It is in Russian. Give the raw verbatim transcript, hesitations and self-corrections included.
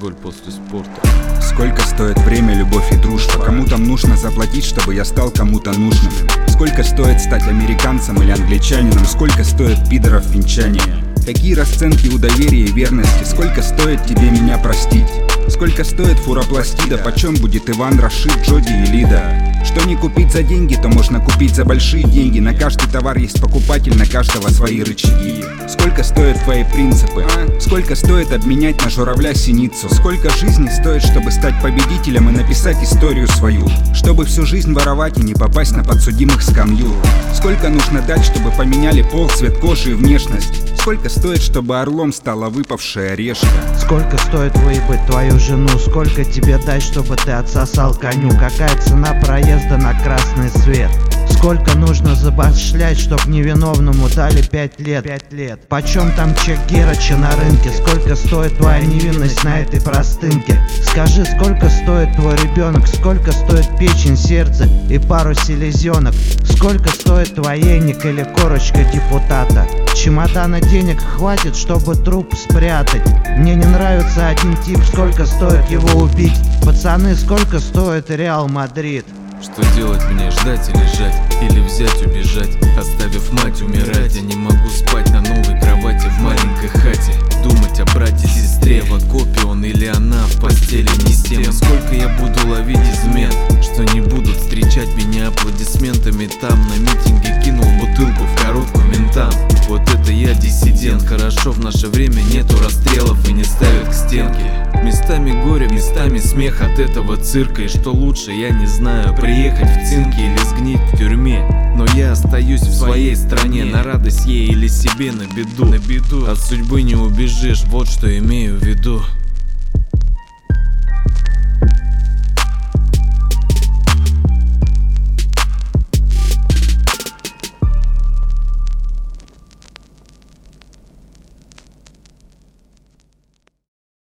алкоголь после спорта. Сколько стоит время, любовь и дружба? Кому там нужно заплатить, чтобы я стал кому-то нужным? Сколько стоит стать американцем или англичанином? Сколько стоит пидоров венчание? Какие расценки у доверия и верности? Сколько стоит тебе меня простить? Сколько стоит фуропластида? Почем будет Иван, Рашид, Джоди и Лида? Что не купить за деньги, то можно купить за большие деньги. На каждый товар есть покупатель, на каждого свои рычаги. Сколько стоят твои принципы? А? Сколько стоит обменять на журавля синицу? Сколько жизни стоит, чтобы стать победителем и написать историю свою? Чтобы всю жизнь воровать и не попасть на подсудимых скамью? Сколько нужно дать, чтобы поменяли пол, цвет кожи и внешность? Сколько стоит, чтобы орлом стала выпавшая орешка? Сколько стоит выебать твою жену? Сколько тебе дать, чтобы ты отсосал коню? Какая цена проезда на красный свет? Сколько нужно забашлять, чтоб невиновному дали пять лет? пять лет. Почем там чек Герыча на рынке? Сколько стоит твоя невинность на этой простынке? Скажи, сколько стоит твой ребенок? Сколько стоит печень, сердце и пару селезенок? Сколько стоит твоейник или корочка депутата? Чемодана денег хватит, чтобы труп спрятать. Мне не нравится один тип, сколько стоит его убить? Пацаны, сколько стоит Реал Мадрид? Что делать мне, ждать и лежать? Или взять, убежать, оставив мать умирать? Я не могу спать на новой кровати в маленькой хате. Думать о брате, сестре, в окопе он или она в постели не с тем. Сколько я буду ловить измен, что не будут встречать меня аплодисментами. Там на митинге кинул бутылку в коробку ментам. Вот это я диссидент. Хорошо, в наше время нету расстрелов и не ставят к стенке. Местами горе, местами смех от этого цирка. И что лучше, я не знаю, приехать в цинке или сгнить в тюрьме. Но я остаюсь в своей стране, на радость ей или себе на беду. На беду от судьбы не убежишь, вот что имею в виду.